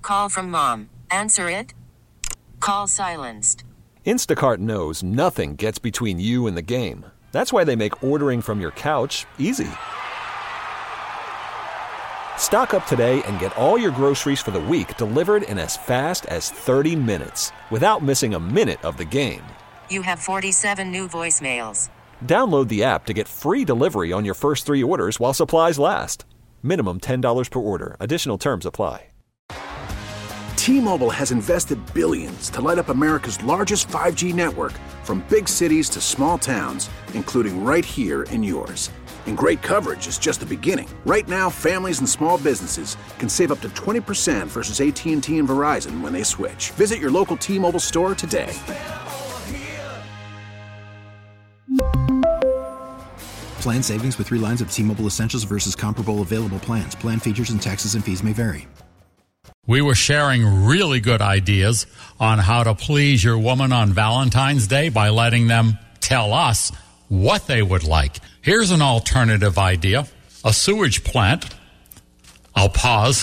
call from mom. Answer it. Call silenced. Instacart knows nothing gets between you and the game. That's why they make ordering from your couch easy. Stock up today and get all your groceries for the week delivered in as fast as 30 minutes without missing a minute of the game. You have 47 new voicemails. Download the app to get free delivery on your first 3 orders while supplies last. Minimum $10 per order. Additional terms apply. T-Mobile has invested billions to light up America's largest 5G network, from big cities to small towns, including right here in yours. And great coverage is just the beginning. Right now, families and small businesses can save up to 20% versus AT&T and Verizon when they switch. Visit your local T-Mobile store today. Plan savings with 3 lines of T-Mobile Essentials versus comparable available plans. Plan features and taxes and fees may vary. We were sharing really good ideas on how to please your woman on Valentine's Day by letting them tell us what they would like. Here's an alternative idea. A sewage plant. I'll pause.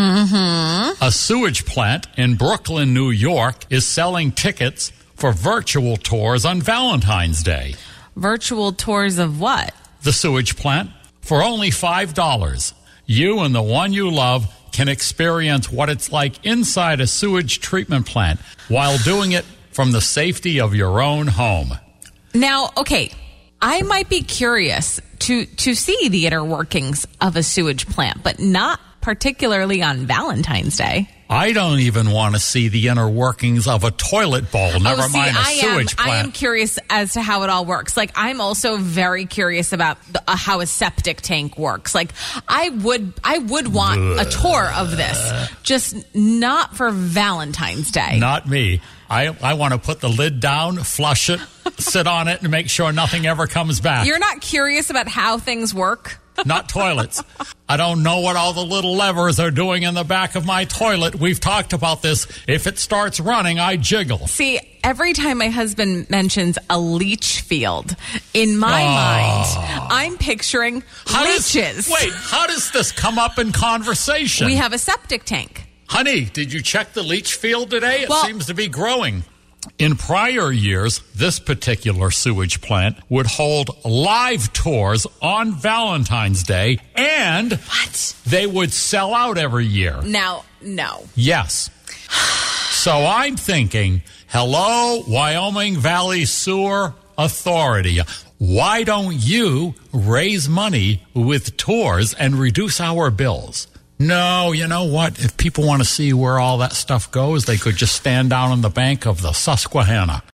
A sewage plant in Brooklyn, New York is selling tickets for virtual tours on Valentine's Day. Virtual tours of what? The sewage plant. For only $5, you and the one you love can experience what it's like inside a sewage treatment plant while doing it from the safety of your own home. Now, okay, I might be curious to see the inner workings of a sewage plant, but not particularly on Valentine's Day. I don't even want to see the inner workings of a toilet bowl, never mind a sewage plant. I am curious as to how it all works. Like, I'm also very curious about how a septic tank works. Like, I would want a tour of this, just not for Valentine's Day. Not me. I want to put the lid down, flush it, sit on it, and make sure nothing ever comes back. You're not curious about how things work? Not toilets. I don't know what all the little levers are doing in the back of my toilet. We've talked about this. If it starts running, I jiggle. See, every time my husband mentions a leach field, in my mind, I'm picturing leeches. How does this come up in conversation? We have a septic tank. Honey, did you check the leach field today? It seems to be growing. In prior years, this particular sewage plant would hold live tours on Valentine's Day, and they would sell out every year. Now, no. Yes. So I'm thinking, hello, Wyoming Valley Sewer Authority. Why don't you raise money with tours and reduce our bills? No, you know what? If people want to see where all that stuff goes, they could just stand down on the bank of the Susquehanna.